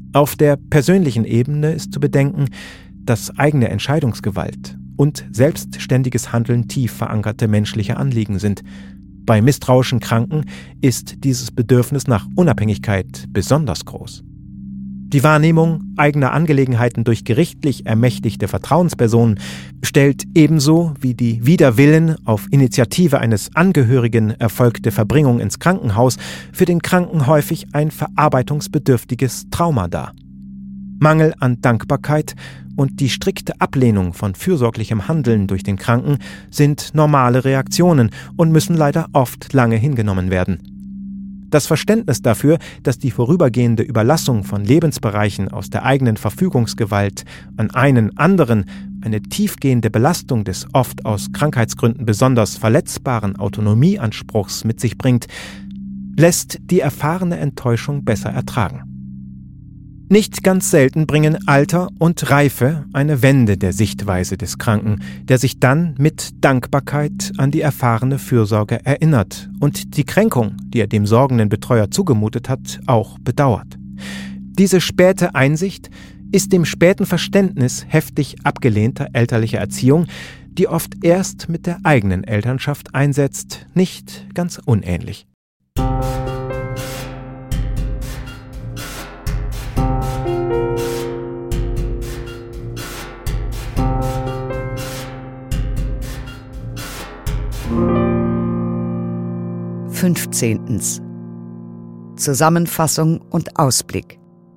Auf der persönlichen Ebene ist zu bedenken, dass eigene Entscheidungsgewalt und selbstständiges Handeln tief verankerte menschliche Anliegen sind. Bei misstrauischen Kranken ist dieses Bedürfnis nach Unabhängigkeit besonders groß. Die Wahrnehmung eigener Angelegenheiten durch gerichtlich ermächtigte Vertrauenspersonen stellt ebenso wie die wider Willen auf Initiative eines Angehörigen erfolgte Verbringung ins Krankenhaus für den Kranken häufig ein verarbeitungsbedürftiges Trauma dar. Mangel an Dankbarkeit und die strikte Ablehnung von fürsorglichem Handeln durch den Kranken sind normale Reaktionen und müssen leider oft lange hingenommen werden. Das Verständnis dafür, dass die vorübergehende Überlassung von Lebensbereichen aus der eigenen Verfügungsgewalt an einen anderen eine tiefgehende Belastung des oft aus Krankheitsgründen besonders verletzbaren Autonomieanspruchs mit sich bringt, lässt die erfahrene Enttäuschung besser ertragen. Nicht ganz selten bringen Alter und Reife eine Wende der Sichtweise des Kranken, der sich dann mit Dankbarkeit an die erfahrene Fürsorge erinnert und die Kränkung, die er dem sorgenden Betreuer zugemutet hat, auch bedauert. Diese späte Einsicht ist dem späten Verständnis heftig abgelehnter elterlicher Erziehung, die oft erst mit der eigenen Elternschaft einsetzt, nicht ganz unähnlich. Fünfzehntens. Zusammenfassung und Ausblick.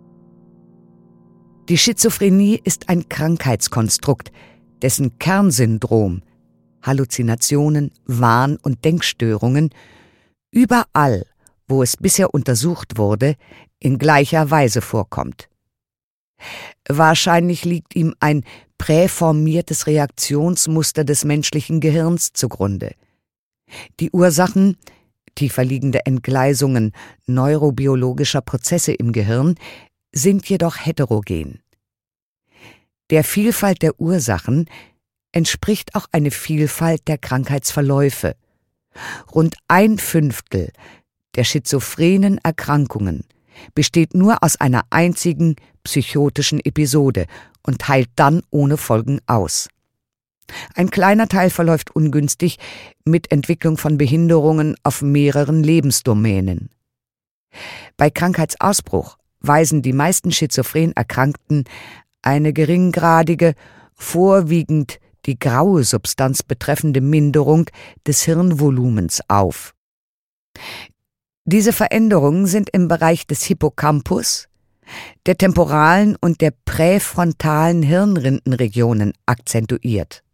Die Schizophrenie ist ein Krankheitskonstrukt, dessen Kernsyndrom, Halluzinationen, Wahn- und Denkstörungen, überall, wo es bisher untersucht wurde, in gleicher Weise vorkommt. Wahrscheinlich liegt ihm ein präformiertes Reaktionsmuster des menschlichen Gehirns zugrunde. Die Ursachen, tiefer liegende Entgleisungen neurobiologischer Prozesse im Gehirn, sind jedoch heterogen. Der Vielfalt der Ursachen entspricht auch eine Vielfalt der Krankheitsverläufe. Rund 1/5 der schizophrenen Erkrankungen besteht nur aus einer einzigen psychotischen Episode und heilt dann ohne Folgen aus. Ein kleiner Teil verläuft ungünstig mit Entwicklung von Behinderungen auf mehreren Lebensdomänen. Bei Krankheitsausbruch weisen die meisten schizophren Erkrankten eine geringgradige, vorwiegend die graue Substanz betreffende Minderung des Hirnvolumens auf. Diese Veränderungen sind im Bereich des Hippocampus, der temporalen und der präfrontalen Hirnrindenregionen akzentuiert.